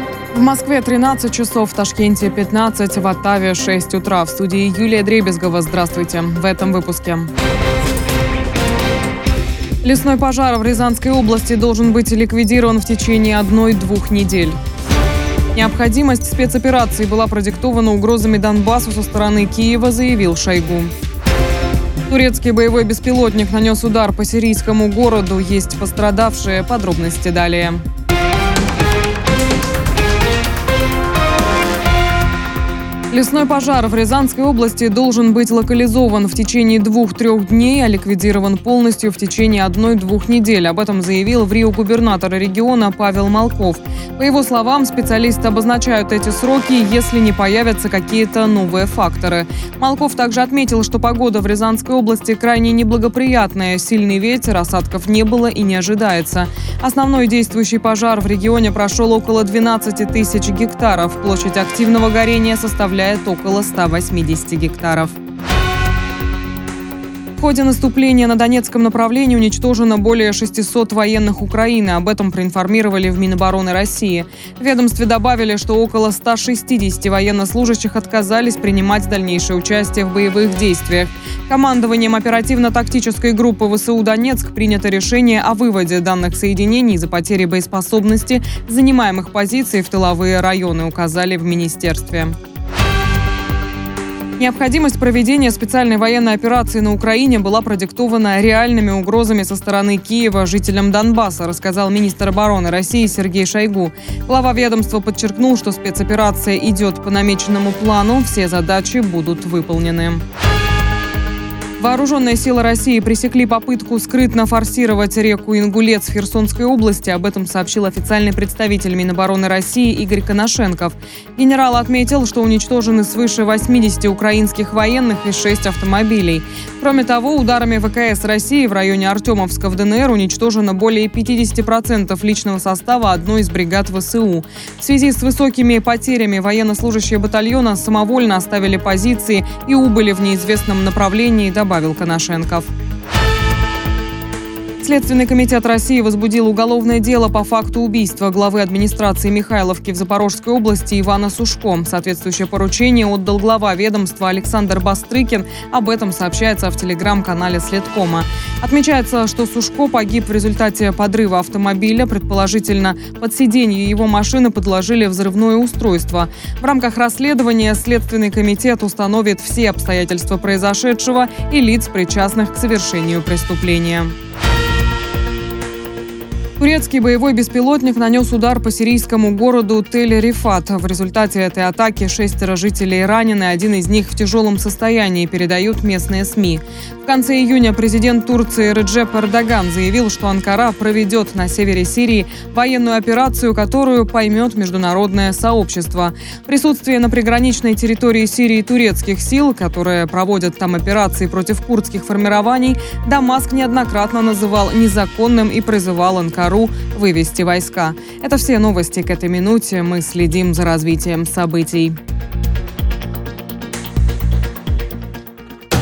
В Москве 13 часов, в Ташкенте 15, в Оттаве 6 утра. В студии Юлия Дребезгова. Здравствуйте. В этом выпуске. Лесной пожар в Рязанской области должен быть ликвидирован в течение 1-2 недель. Необходимость спецоперации была продиктована угрозами Донбассу со стороны Киева, заявил Шойгу. Турецкий боевой беспилотник нанес удар по сирийскому городу. Есть пострадавшие. Подробности далее. Лесной пожар в Рязанской области должен быть локализован в течение 2-3 дней, а ликвидирован полностью в течение 1-2 недель. Об этом заявил в Рио губернатор региона Павел Малков. По его словам, специалисты обозначают эти сроки, если не появятся какие-то новые факторы. Малков также отметил, что погода в Рязанской области крайне неблагоприятная. Сильный ветер, осадков не было и не ожидается. Основной действующий пожар в регионе прошел около 12 тысяч гектаров. Площадь активного горения составляет около 180 гектаров. В ходе наступления на Донецком направлении уничтожено более 600 военных Украины. Об этом проинформировали в Минобороны России. В ведомстве добавили, что около 160 военнослужащих отказались принимать дальнейшее участие в боевых действиях. Командованием оперативно-тактической группы ВСУ «Донецк» принято решение о выводе данных соединений из-за потери боеспособности занимаемых позиций в тыловые районы, указали в министерстве. Необходимость проведения специальной военной операции на Украине была продиктована реальными угрозами со стороны Киева жителям Донбасса, рассказал министр обороны России Сергей Шойгу. Глава ведомства подчеркнул, что спецоперация идет по намеченному плану, все задачи будут выполнены. Вооруженные силы России пресекли попытку скрытно форсировать реку Ингулец в Херсонской области. Об этом сообщил официальный представитель Минобороны России Игорь Коношенков. Генерал отметил, что уничтожены свыше 80 украинских военных и 6 автомобилей. Кроме того, ударами ВКС России в районе Артемовска в ДНР уничтожено более 50% личного состава одной из бригад ВСУ. В связи с высокими потерями военнослужащие батальона самовольно оставили позиции и убыли в неизвестном направлении, добавил Коношенков. Следственный комитет России возбудил уголовное дело по факту убийства главы администрации Михайловки в Запорожской области Ивана Сушко. Соответствующее поручение отдал глава ведомства Александр Бастрыкин. Об этом сообщается в телеграм-канале Следкома. Отмечается, что Сушко погиб в результате подрыва автомобиля. Предположительно, под сиденье его машины подложили взрывное устройство. В рамках расследования Следственный комитет установит все обстоятельства произошедшего и лиц, причастных к совершению преступления. Турецкий боевой беспилотник нанес удар по сирийскому городу Тель-Рифат. В результате этой атаки 6 жителей ранены, один из них в тяжелом состоянии, передают местные СМИ. В конце июня президент Турции Реджеп Эрдоган заявил, что Анкара проведет на севере Сирии военную операцию, которую поймет международное сообщество. Присутствие на приграничной территории Сирии турецких сил, которые проводят там операции против курдских формирований, Дамаск неоднократно называл незаконным и призывал Анкару вывести войска. Это все новости к этой минуте. Мы следим за развитием событий.